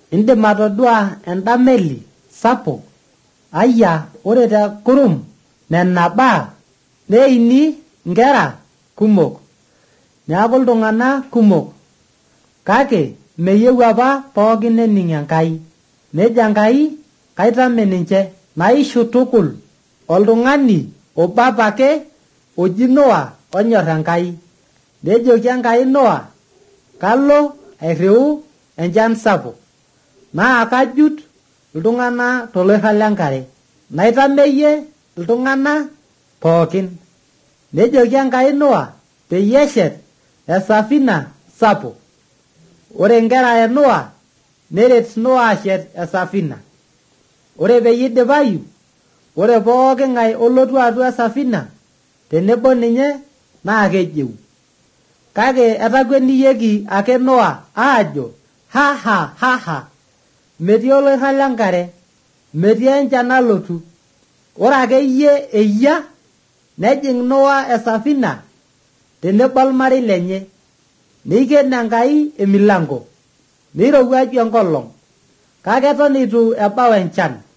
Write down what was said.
Indim atodua enda meli sapuk. Aya, ore te kurum nena baa neini nkera kumok. Neaku iltung'anak kumok. Kake meyieu apa pookin nening Enkai. Nejo Enkai, kaitamen ninche naishu tukul oltung'ani obo apake oji Noa onyor Enkai. Nejoki Enkai Noa, kalo airriu enchan sapuk, naa kajut iltung'anak toloirag lenkare, naitameyie iltung'anak pookin. Nejoki Enkai Noa peyie eshet esafina sapuk. Ore nkera e Noa neret Noa ashet esafina. Ore peyie idipayu, ore pooki ng'ae olotu atua esafina tenebo ninye naa kejeu. Kake etakweniyieki ake Noa aajo, ha, metii oloirag lenkare, metii enchan nalotu. Ore akeyie eyia, nejing Noa esafina tenebo ormarei lenye. Neiken Enkai emilango, neirowuaju enkolong', kake eton eitu ebau enchan.